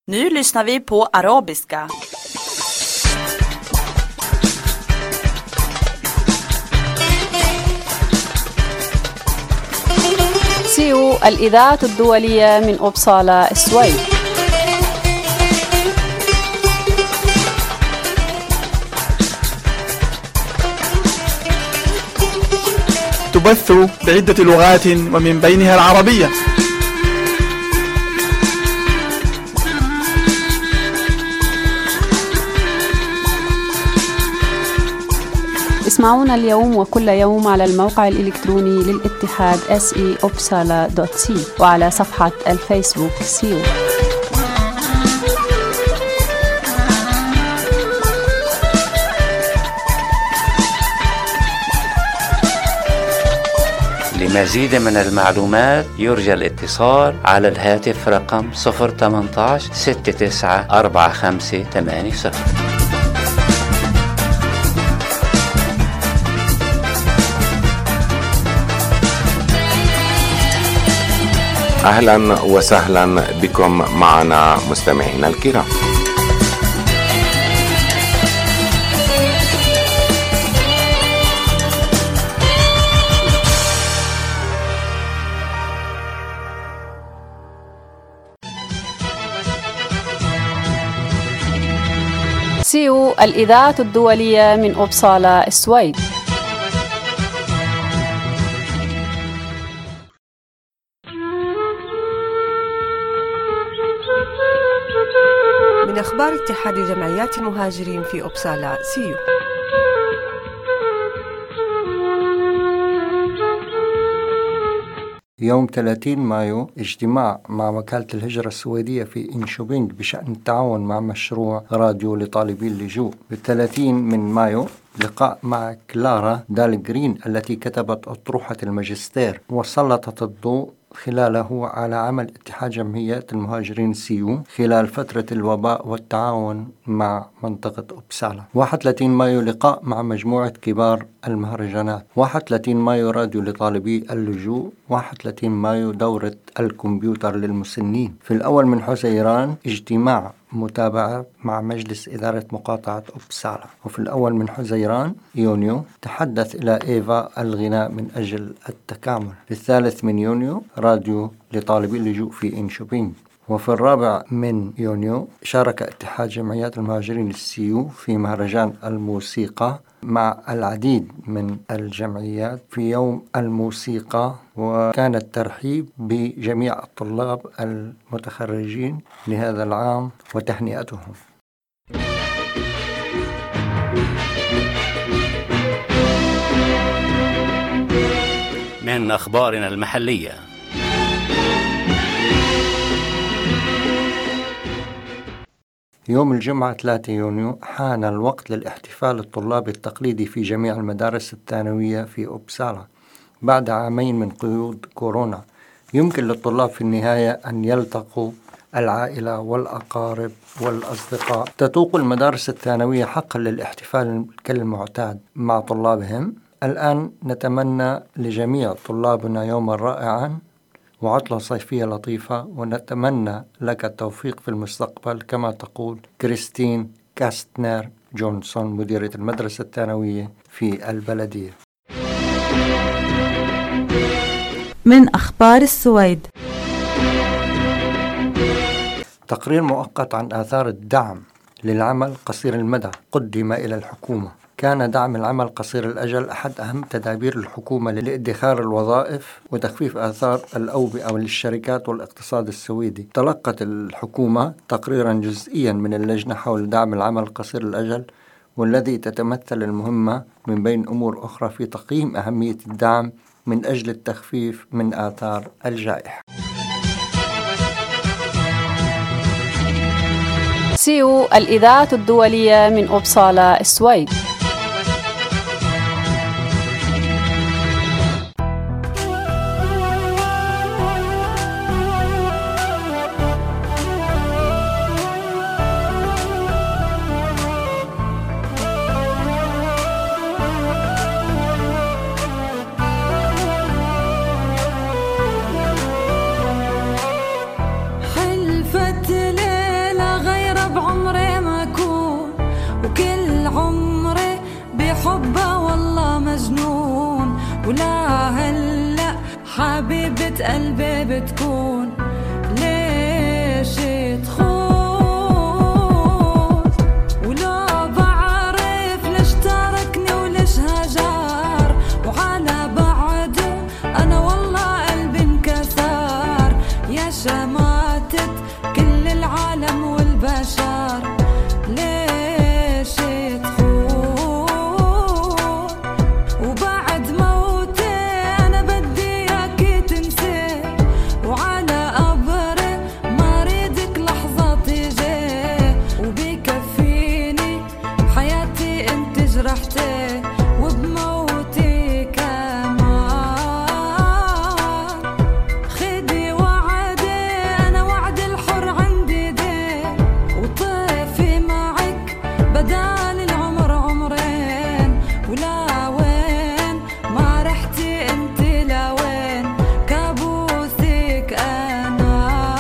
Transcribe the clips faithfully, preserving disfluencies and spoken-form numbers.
Nu lyssnar vi på arabiska. سيو الإذاعة الدولية من أوبسالا السويد. تبث بعدة لغات ومن بينها العربية. اسمعونا اليوم وكل يوم على الموقع الإلكتروني للاتحاد اس اي اوبسالا دوت سي وعلى صفحة الفيسبوك سيو. لمزيد من المعلومات يرجى الاتصال على الهاتف رقم صفر ثمانية عشر ستة تسعة أربعة خمسة ثمانية صفر. أهلا وسهلا بكم معنا مستمعينا الكرام. سيو الإذاعة الدولية من أوبسالا السويد. من أخبار اتحاد جمعيات المهاجرين في أوبسالا سيو. يوم ثلاثين مايو اجتماع مع وكالة الهجرة السويدية في إنشوبينج بشأن التعاون مع مشروع راديو لطالبي اللجوء. بالثلاثين من مايو لقاء مع كلارا دالغرين التي كتبت أطروحة الماجستير وسلطت الضوء خلاله على عمل اتحاد جمعيات المهاجرين سيو خلال فترة الوباء والتعاون مع منطقة أوبسالا. واحد وثلاثين مايو لقاء مع مجموعة كبار المهرجانات. واحد وثلاثين مايو راديو لطالبي اللجوء. واحد وثلاثين مايو دورة الكمبيوتر للمسنين. في الأول من حزيران اجتماع متابعة مع مجلس إدارة مقاطعة أوبسالا. وفي الأول من حزيران يونيو تحدث إلى إيفا الغناء من أجل التكامل. في الثالث من يونيو راديو لطالبي اللجوء في إنشوبينج. وفي الرابع من يونيو شارك اتحاد جمعيات المهاجرين السيو في مهرجان الموسيقى مع العديد من الجمعيات في يوم الموسيقى، وكان الترحيب بجميع الطلاب المتخرجين لهذا العام وتهنئتهم. من أخبارنا المحلية. يوم الجمعة ثلاثة يونيو حان الوقت للاحتفال الطلابي التقليدي في جميع المدارس الثانوية في أوبسالا بعد عامين من قيود كورونا. يمكن للطلاب في النهاية أن يلتقوا العائلة والأقارب والأصدقاء. تتوق المدارس الثانوية حقا للاحتفال كالمعتاد مع طلابهم. الآن نتمنى لجميع طلابنا يوما رائعا وعطلة صيفية لطيفة، ونتمنى لك التوفيق في المستقبل كما تقول كريستين كاستنر جونسون مديرة المدرسة الثانوية في البلدية. من أخبار السويد. تقرير مؤقت عن آثار الدعم للعمل قصير المدى قدم إلى الحكومة. كان دعم العمل قصير الأجل أحد أهم تدابير الحكومة لإدخار الوظائف وتخفيف آثار الأوبئة للشركات والاقتصاد السويدي. تلقت الحكومة تقريرا جزئيا من اللجنة حول دعم العمل قصير الأجل، والذي تتمثل المهمة من بين أمور أخرى في تقييم أهمية الدعم من أجل التخفيف من آثار الجائحة. سيو الإذاعة الدولية من أوبسالا السويد. حلفت ليلة بحبها والله مجنون، ولا هلأ حبيبة قلبي بتكون ليش تخون، ولو بعرف ليش تركني وليش هجر، وعلى بعده أنا والله قلبي انكسر، يا شماتت كل العالم والبشر ليش تخون، وبعد موتي أنا بدي إياكي تنسي، وعلى قبري ما ريدك لحظة تيجي، وبكفيني حياتي انت جرحتي، وبموتي كمان خدي وعدي أنا وعد الحر عندي دي، وطيفي معك بدال العمر عمرين، ولا وين ما رحتي انت لوين كابوسك أنا.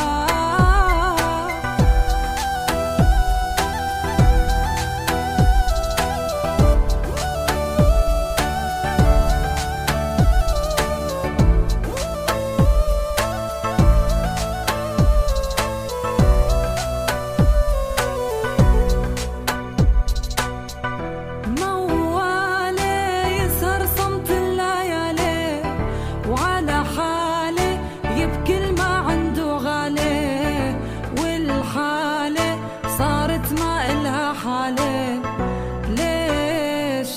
موالي يسهر صمت الليالي، وعلى حالي يبكي الما عنده غالي، والحالة صارت ما إلها حالي ليش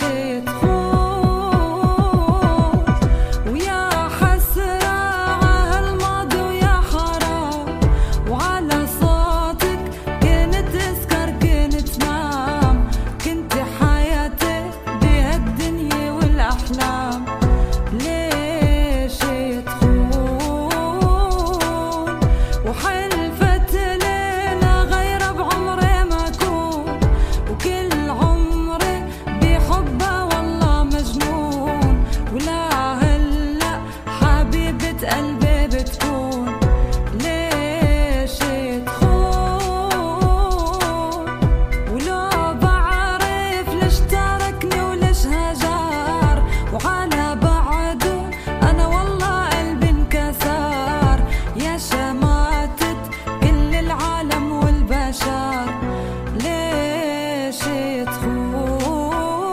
تخون، ويا حسرة عالماضي ويا حرام، وعلى صوتك كنت أسكر كنت نام، كنت حياتي بهالدنيا والأحلام ليش تخون، وحلفت لينا غير بعمري ما أكون، وكل عمري بحبها والله مجنون، ولا هلأ حبيبة قلبي بتكون ليش تخون، ولو بعرف ليش تركني وليش هجر، وعلى بعده أنا والله قلبي انكسر، يا شماتت كل العالم والبشر ليش تخون.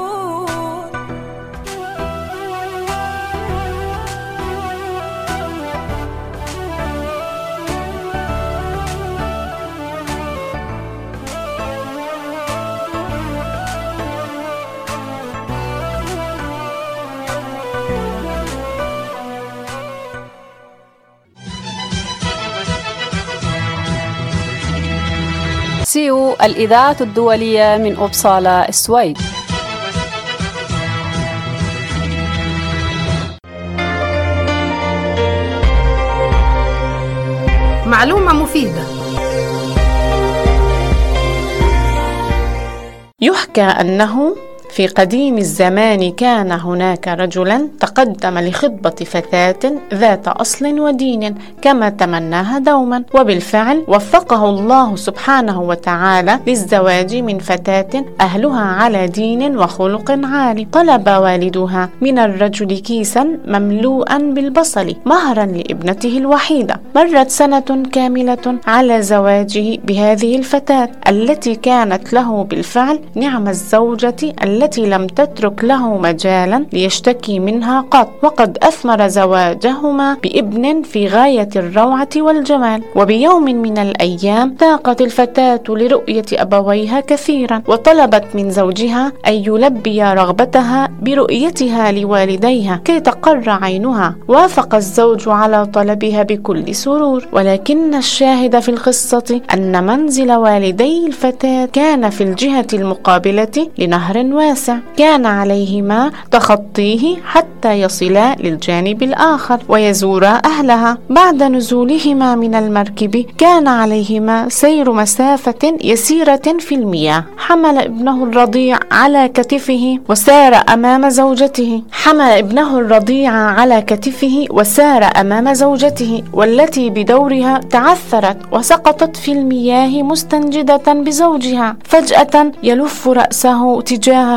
سيو الإذاعة الدولية من أوبسالا السويد. معلومة مفيدة. يحكى أنه في قديم الزمان كان هناك رجلا تقدم لخطبة فتاة ذات أصل ودين كما تمناها دوما، وبالفعل وفقه الله سبحانه وتعالى للزواج من فتاة أهلها على دين وخلق عالي. طلب والدها من الرجل كيسا مملوءا بالبصل مهرا لابنته الوحيدة. مرت سنة كاملة على زواجه بهذه الفتاة التي كانت له بالفعل نعم الزوجة التي لم تترك له مجالا ليشتكي منها قط، وقد أثمر زواجهما بابن في غاية الروعة والجمال. وبيوم من الأيام ضاقت الفتاة لرؤية أبويها كثيرا، وطلبت من زوجها أن يلبي رغبتها برؤيتها لوالديها كي تقر عينها. وافق الزوج على طلبها بكل سرور، ولكن الشاهد في القصة أن منزل والدي الفتاة كان في الجهة المقابلة لنهر واسع، كان عليهما تخطيه حتى يصلا للجانب الآخر ويزورا أهلها. بعد نزولهما من المركب كان عليهما سير مسافة يسيرة في المياه. حمل ابنه الرضيع على كتفه وسار أمام زوجته حمل ابنه الرضيع على كتفه وسار أمام زوجته والتي بدورها تعثرت وسقطت في المياه مستنجدة بزوجها. فجأة يلف رأسه تجاه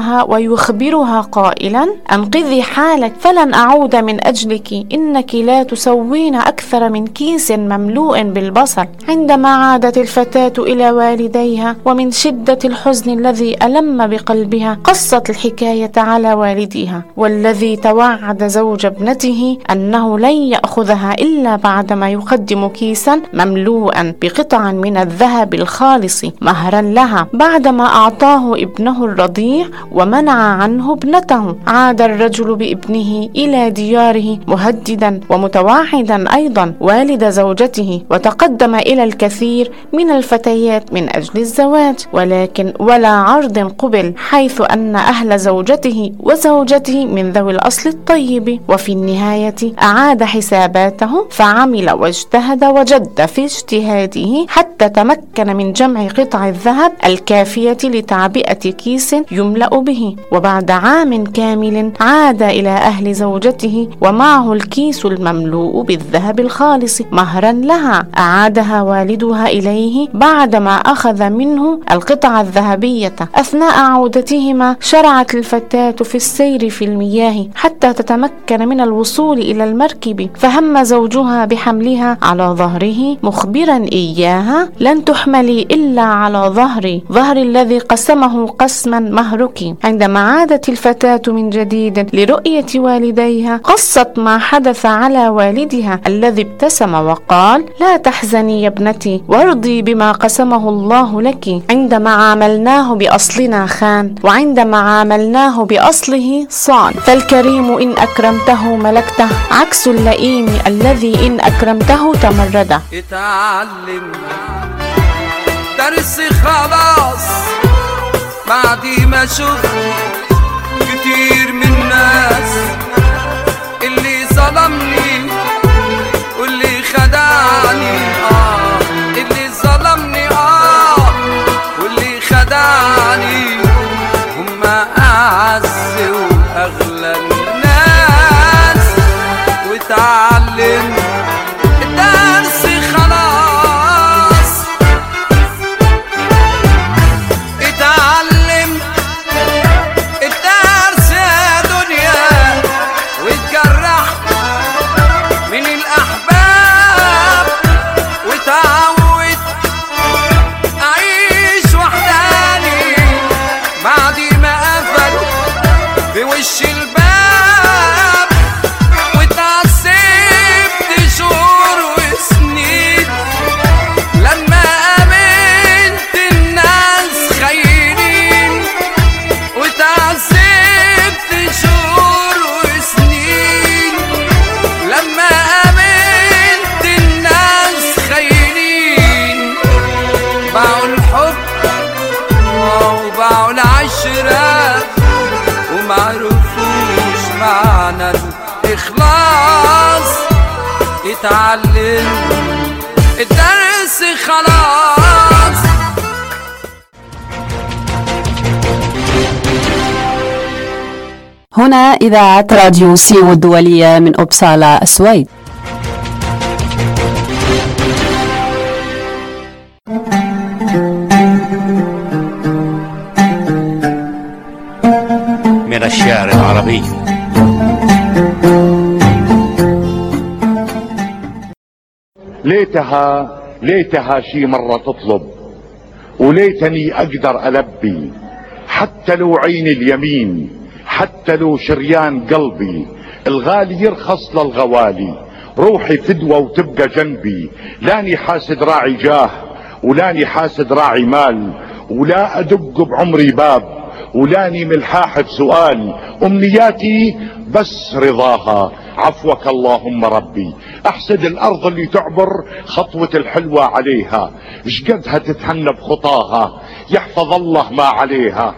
ينقذها ويخبرها قائلا: أنقذي حالك فلن أعود من أجلك، إنك لا تسوين أكثر من كيس مملوء بالبصل. عندما عادت الفتاة إلى والديها ومن شدة الحزن الذي ألم بقلبها قصت الحكاية على والدها، والذي توعد زوج ابنته أنه لن يأخذها إلا بعدما يقدم كيسا مملوءا بقطع من الذهب الخالص مهرا لها. بعدما أعطاه ابنه الرضيع ومنع عنه ابنته، عاد الرجل بابنه إلى دياره مهددا ومتوعدا أيضا والد زوجته، وتقدم إلى الكثير من الفتيات من أجل الزواج، ولكن ولا عرض قبل، حيث أن أهل زوجته وزوجته من ذوي الأصل الطيب. وفي النهاية أعاد حساباته فعمل واجتهد وجد في اجتهاده حتى تمكن من جمع قطع الذهب الكافية لتعبئة كيس يملأ به. وبعد عام كامل عاد إلى أهل زوجته ومعه الكيس المملوء بالذهب الخالص مهرا لها. أعادها والدها إليه بعدما أخذ منه القطع الذهبية. أثناء عودتهما شرعت الفتاة في السير في المياه حتى تتمكن من الوصول إلى المركب، فهم زوجها بحملها على ظهره مخبرا إياها: لن تحملي إلا على ظهري، ظهري الذي قسمه قسما مهرك. عندما عادت الفتاة من جديد لرؤية والديها قصت ما حدث على والدها الذي ابتسم وقال: لا تحزني يا ابنتي وارضي بما قسمه الله لك. عندما عاملناه بأصلنا خان، وعندما عاملناه بأصله صان، فالكريم إن أكرمته ملكته عكس اللئيم الذي إن أكرمته تمرده. اتعلم درس خلاص بعد ما شفت كتير من الناس اللي ظلمني واللي خدعني، آه اللي ظلمني آه واللي خدعني، هما أعز وأغلى الناس. واتعلم الدرس خلاص، اتعلم الدرس يا دنيا، واتجرحت من الأحباب، وتعود أعيش وحداني بعد ما قفلوا بوش الباب، واتعذبت شهور وسنين لما قابلت الناس خاينين، واتعذبت شهور وسنين لما قابلت الناس خاينين. باعوا الحب وباعوا العشرة ومعرفوش معنى الإخلاص. اتعلم الدرس خلاص. هنا إذاعة راديو سيو الدولية من أوبسالا السويد. من الشعر العربي. ليتها ليتها شي مرة تطلب، وليتني أقدر ألبي، حتى لو عين اليمين، حتى لو شريان قلبي، الغالي يرخص للغوالي، روحي فدوة وتبقى جنبي، لاني حاسد راعي جاه ولاني حاسد راعي مال، ولا أدق بعمري باب ولاني ملحاح بسؤال، أمنياتي بس رضاها، عفوك اللهم ربي. أحسد الأرض اللي تعبر خطوة الحلوة عليها، شقدها تتهنى بخطاها، يحفظ الله ما عليها.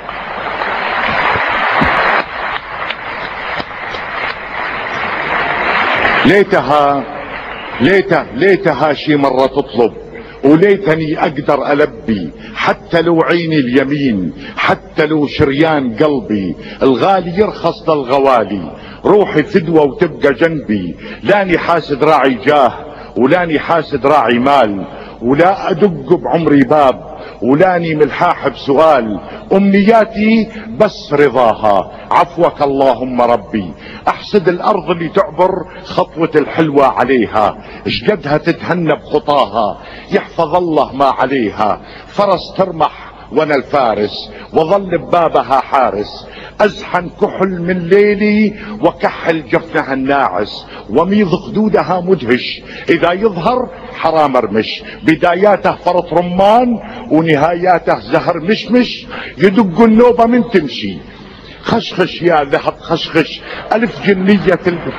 ليتها ليته ليتها شي مرة تطلب، وليتني أقدر ألبي، حتى لو عيني اليمين، حتى لو شريان قلبي، الغالي يرخص للغوالي، روحي فدوة وتبقى جنبي، لاني حاسد راعي جاه ولاني حاسد راعي مال، ولا أدق بعمري باب ولاني ملحاح بسؤال، امنياتي بس رضاها، عفوك اللهم ربي. احسد الارض اللي تعبر خطوة الحلوة عليها، اشقدها تتهنى بخطاها، يحفظ الله ما عليها. فرس ترمح وانا الفارس، وظل ببابها حارس، ازحن كحل من ليلي وكحل جفنها الناعس، وميض خدودها مدهش، اذا يظهر حرام ارمش، بداياته فرط رمان ونهاياته زهر مشمش، يدق النوبة من تمشي. خشخش يا ذهب خشخش، الف جنية الب...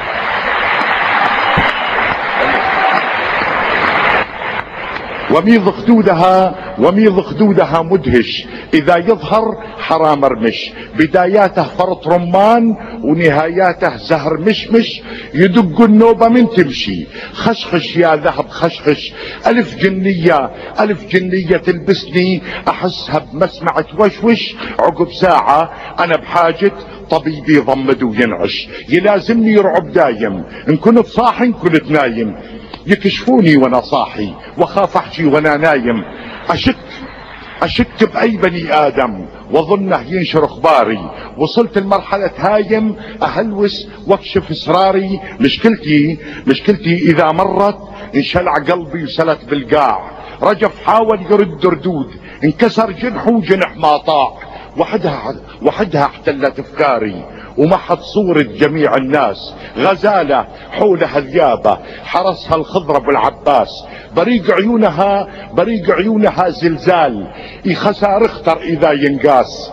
وميض خدودها وميض خدودها مدهش، اذا يظهر حرام ارمش، بداياته فرط رمان ونهاياته زهر مشمش، يدق النوبة من تمشي. خشخش يا ذهب خشخش، الف جنية الف جنية تلبسني، احسها بمسمع توشوش، عقب ساعة انا بحاجة طبيبي يضمد وينعش، يلازمني يرعب دايم، ان كنت صاحي ان كنت نايم، يكشفوني وانا صاحي واخاف احكي وانا نايم. اشك اشك باي بني ادم واظنه ينشر اخباري، وصلت لمرحلة هايم اهلوس واكشف اسراري. مشكلتي مشكلتي اذا مرت انشلع قلبي وسلت بالقاع، رجف حاول يرد ردود، انكسر جنحه وجنح ما طاع، وحدها وحدها احتلت افكاري، ومحت صورة جميع الناس، غزالة حولها ذيابة، حرسها الخضر ابو العباس، بريق عيونها بريق عيونها زلزال، يخسار اختر اذا ينقاس.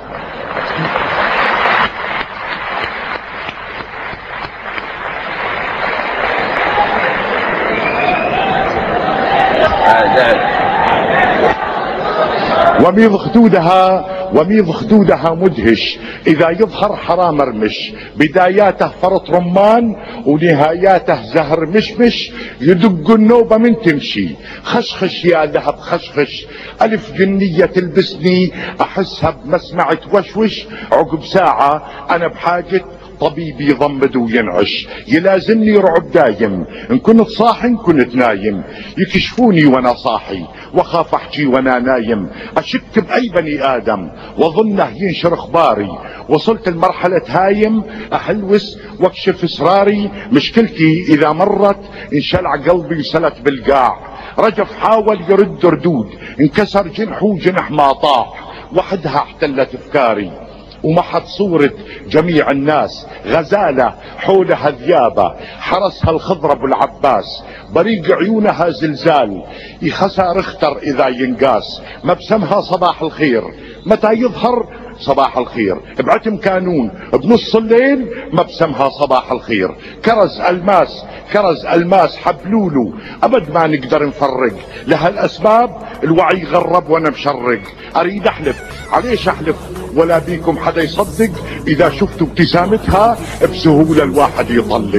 وميض خدودها وميض خدودها مدهش، اذا يظهر حرام ارمش، بداياته فرط رمان ونهاياته زهر مشمش، يدق النوبة من تمشي. خشخش يا ذهب خشخش، الف جنية تلبسني، احسها بمسمع توشوش، عقب ساعة انا بحاجة طبيبي يضمد وينعش، يلازمني يرعب دايم، ان كنت صاحي ان كنت نايم، يكشفوني وانا صاحي واخاف احكي وانا نايم. اشك باي بني ادم واظنه ينشر اخباري، وصلت لمرحلة هايم اهلوس واكشف اسراري. مشكلتي اذا مرت انشلع قلبي وسلت بالقاع، رجف حاول يرد ردود، انكسر جنحه وجنح ما طاع، وحدها احتلت افكاري، ومحت صورة جميع الناس، غزالة حولها ذيابة، حرسها الخضر ابو العباس، بريق عيونها زلزال، يخسار اختر اذا ينقاس، مبسمها صباح الخير، متى يظهر صباح الخير، بعتم كانون بنص الليل مبسمها صباح الخير. كرز الماس كرز الماس حبلولو، ابد ما نقدر نفرق، لهالاسباب الوعي غرب وانا مشرق. اريد احلف، عليش احلف ولا بيكم حدا يصدق، اذا شفتوا ابتسامتها بسهولة الواحد يطلق.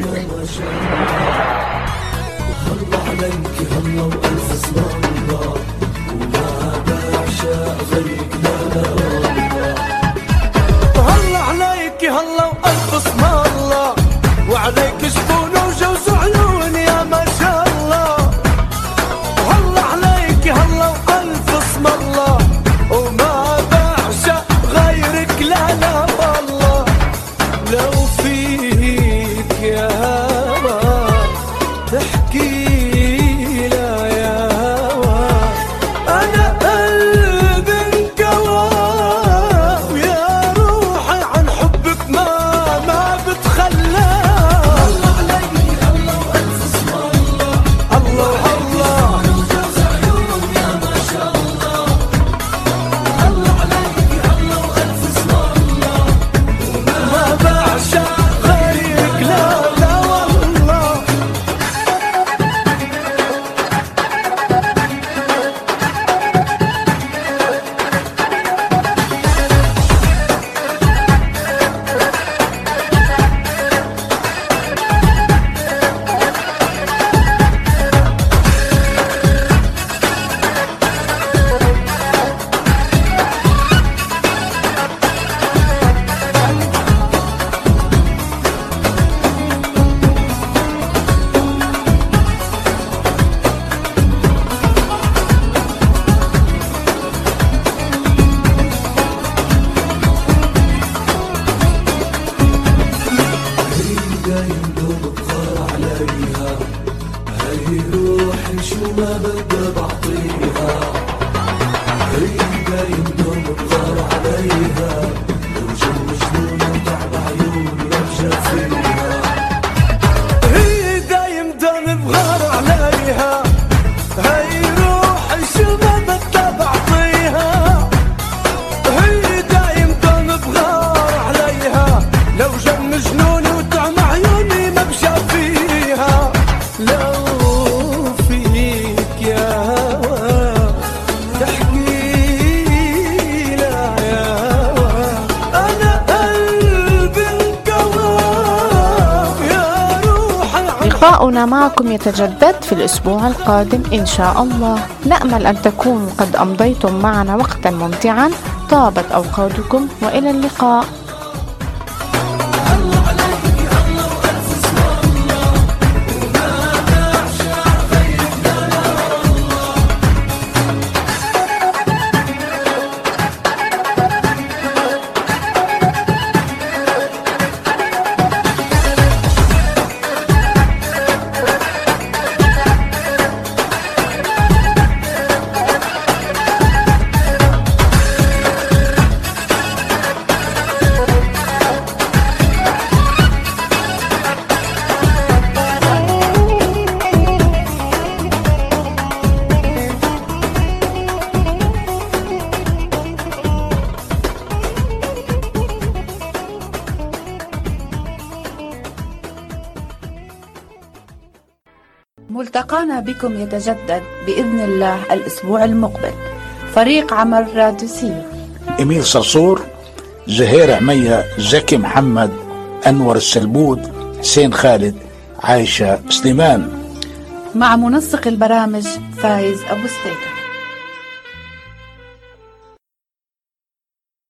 هلا عليك هلا والف اسم الله، وعليك شفون وجوز عيون يا ما شاء الله. هلا عليك هلا والف اسم الله، وما بعشق غيرك لا لا والله. لو فيك يا هوا تحكي لا يا هوا، انا قلبي انكوى، ويا روحي عن حبك ما ما بتخلى. الله عليك الله والف اسم الله، الله الله وجوز عيون يا ما شاء الله. لقاؤنا معكم يتجدد في الأسبوع القادم إن شاء الله. نأمل أن تكونوا قد أمضيتم معنا وقتا ممتعا. طابت أوقاتكم وإلى اللقاء. ملتقانا بكم يتجدد بإذن الله الأسبوع المقبل. فريق عمل راديو سير: إميل صرصور، زهير عمية، زكي محمد، أنور السلبود، حسين خالد، عايشة سليمان، مع منسق البرامج فايز أبو ستيكة.